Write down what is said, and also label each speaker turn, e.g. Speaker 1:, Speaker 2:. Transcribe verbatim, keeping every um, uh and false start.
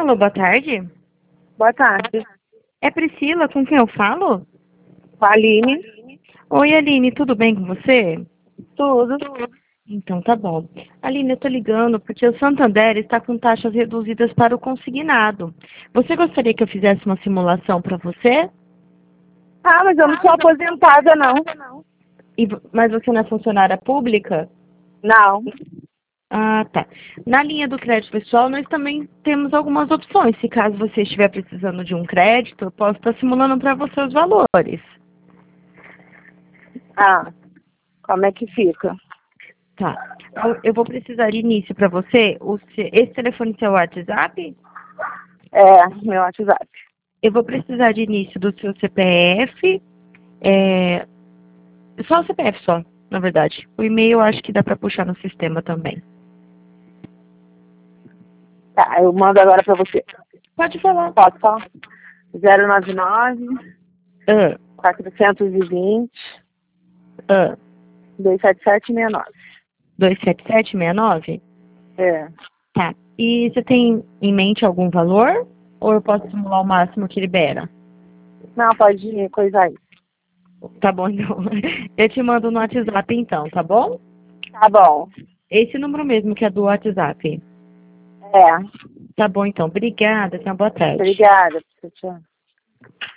Speaker 1: Alô, boa tarde.
Speaker 2: Boa tarde.
Speaker 1: É Priscila, com quem eu falo?
Speaker 2: Com a Aline.
Speaker 1: Oi, Aline, tudo bem com você?
Speaker 2: Tudo.
Speaker 1: Então tá bom. Aline, eu tô ligando porque o Santander está com taxas reduzidas para o consignado. Você gostaria que eu fizesse uma simulação para você?
Speaker 2: Ah, mas eu não sou aposentada, não.
Speaker 1: E vo- mas você não é funcionária pública?
Speaker 2: Não.
Speaker 1: Ah, tá. Na linha do crédito pessoal, nós também temos algumas opções. Se caso você estiver precisando de um crédito, eu posso estar simulando para você os valores.
Speaker 2: Ah, como é que fica?
Speaker 1: Tá. Eu- Eu vou precisar de início para você. O se- esse telefone seu WhatsApp?
Speaker 2: É, meu WhatsApp.
Speaker 1: Eu vou precisar de início do seu C P F. É, só o C P F só, na verdade. O e-mail eu acho que dá para puxar no sistema também.
Speaker 2: Tá, eu mando agora pra você.
Speaker 1: Pode falar.
Speaker 2: Posso falar? zero nove nove,
Speaker 1: Ah,
Speaker 2: quatrocentos e vinte,
Speaker 1: ah,
Speaker 2: dois sete sete seis nove.
Speaker 1: dois sete sete seis nove?
Speaker 2: É.
Speaker 1: Tá. E você tem em mente algum valor? Ou eu posso simular o máximo que libera?
Speaker 2: Não, pode coisar aí.
Speaker 1: Tá bom, então. Eu te mando no WhatsApp então, tá bom?
Speaker 2: Tá bom.
Speaker 1: Esse número mesmo que é do WhatsApp.
Speaker 2: É.
Speaker 1: Tá bom, então. Obrigada. Tenha uma boa tarde.
Speaker 2: Obrigada. Tchau.